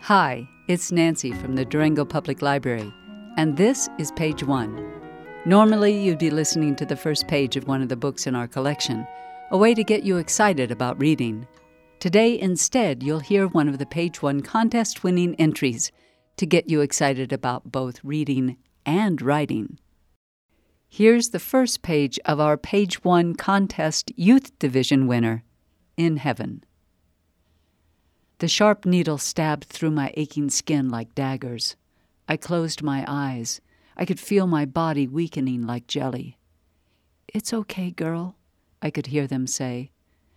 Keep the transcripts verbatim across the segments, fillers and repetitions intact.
Hi, it's Nancy from the Durango Public Library, and this is Page One. Normally, you'd be listening to the first page of one of the books in our collection, a way to get you excited about reading. Today, instead, you'll hear one of the Page One contest-winning entries to get you excited about both reading and writing. Here's the first page of our Page One Contest Youth Division winner, In Heaven. The sharp needle stabbed through my aching skin like daggers. I closed my eyes. I could feel my body weakening like jelly. "It's okay, girl," I could hear them say.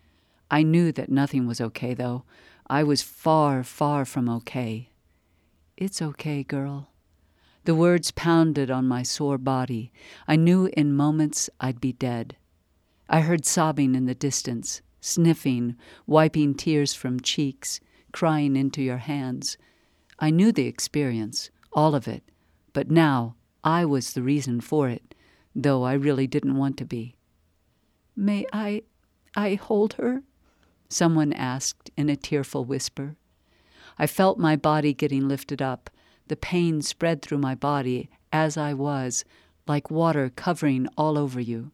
I knew that nothing was okay, though. I was far, far from okay. "It's okay, girl." The words pounded on my sore body. I knew in moments I'd be dead. I heard sobbing in the distance, sniffing, wiping tears from cheeks, crying into your hands. I knew the experience, all of it, but now I was the reason for it, though I really didn't want to be. "May I, I hold her?" someone asked in a tearful whisper. I felt my body getting lifted up. The pain spread through my body as I was, like water covering all over you.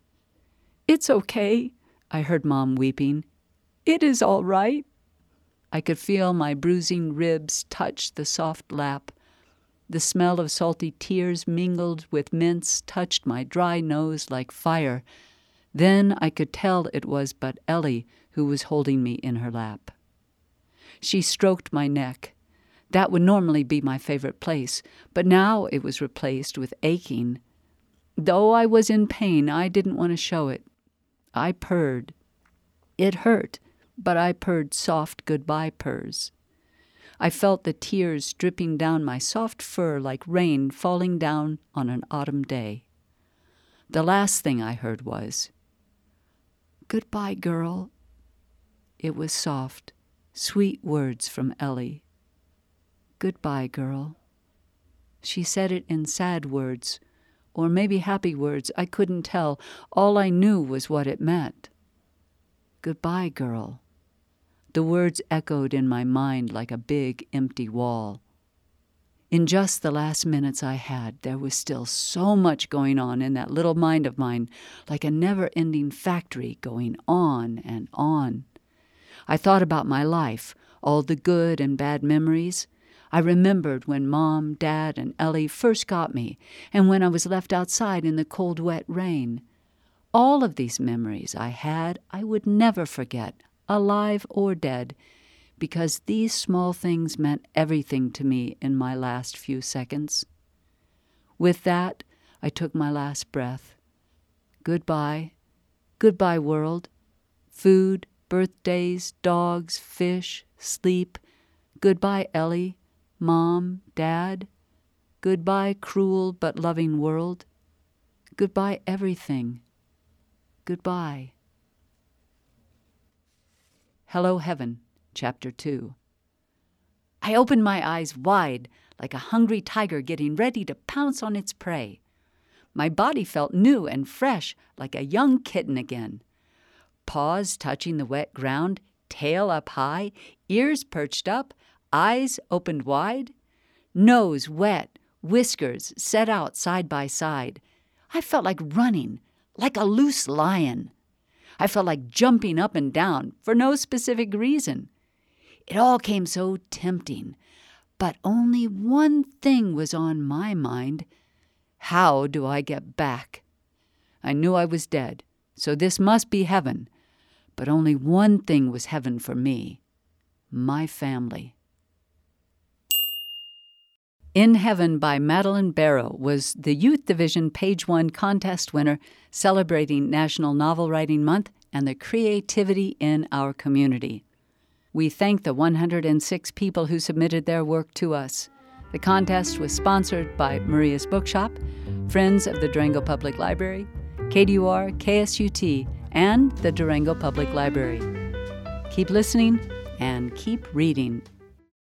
"It's okay," I heard Mom weeping. "It is all right." I could feel my bruising ribs touch the soft lap. The smell of salty tears mingled with mints touched my dry nose like fire. Then I could tell it was but Ellie who was holding me in her lap. She stroked my neck. That would normally be my favorite place, but now it was replaced with aching. Though I was in pain, I didn't want to show it. I purred. It hurt, but I purred soft goodbye purrs. I felt the tears dripping down my soft fur like rain falling down on an autumn day. The last thing I heard was, "Goodbye, girl." It was soft, sweet words from Ellie. "Goodbye, girl." She said it in sad words, or maybe happy words. I couldn't tell. All I knew was what it meant. "Goodbye, girl." The words echoed in my mind like a big, empty wall. In just the last minutes I had, there was still so much going on in that little mind of mine, like a never-ending factory going on and on. I thought about my life, all the good and bad memories. I remembered when Mom, Dad, and Ellie first got me, and when I was left outside in the cold, wet rain. All of these memories I had I would never forget, alive or dead, because these small things meant everything to me in my last few seconds. With that, I took my last breath. Goodbye. Goodbye, world. Food, birthdays, dogs, fish, sleep. Goodbye, Ellie, Mom, Dad. Goodbye, cruel but loving world. Goodbye, everything. Goodbye. Hello, Heaven, Chapter two. I opened my eyes wide, like a hungry tiger getting ready to pounce on its prey. My body felt new and fresh, like a young kitten again. Paws touching the wet ground, tail up high, ears perched up, eyes opened wide. Nose wet, whiskers set out side by side. I felt like running, like a loose lion. I felt like jumping up and down for no specific reason. It all came so tempting, but only one thing was on my mind. How do I get back? I knew I was dead, so this must be heaven, but only one thing was heaven for me, my family. In Heaven by Madeleine Barrow was the Youth Division Page One contest winner, celebrating National Novel Writing Month and the creativity in our community. We thank the one hundred six people who submitted their work to us. The contest was sponsored by Maria's Bookshop, Friends of the Durango Public Library, K D U R, K S U T, and the Durango Public Library. Keep listening and keep reading.